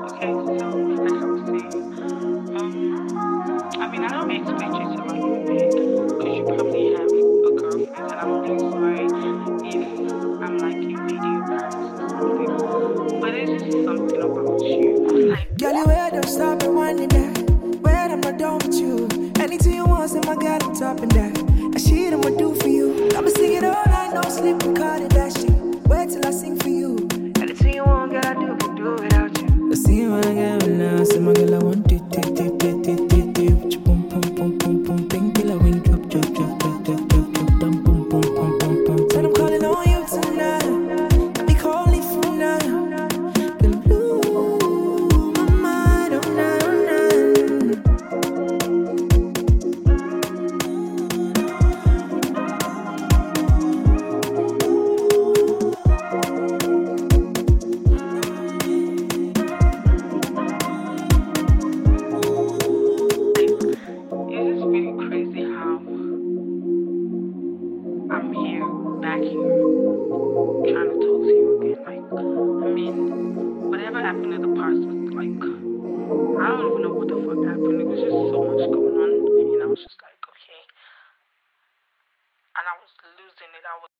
Okay, so like I was saying, I mean, I don't expect you to like me back because you probably have a girlfriend, and I'm really sorry if I'm like invading your privacy or something. But it's just something about you, like. Girl, you wear don't stop and winding that. Where I'm not done with you. Anything you want, say my girl, I'm topping that. That shit I'ma do for you. I'ma sing it all night, no sleep, recording that shit. Wait till I sing for you. Anything you want, girl, I do, can do without you. I see you again now, say my girl, I want it, with your boom, boom, boom, boom, boom, pink killer, wing, drop, drop, drop, drop, drop, drop, drop, dum, boom, boom, boom, boom, boom. Said I'm calling on you tonight. I be calling for now. It's just really crazy how I'm here back here trying to talk to you again. Like, I mean, whatever happened in the past was like, I don't even know what the fuck happened. It was just so much going on, and I was just like, okay, and I was losing it. I was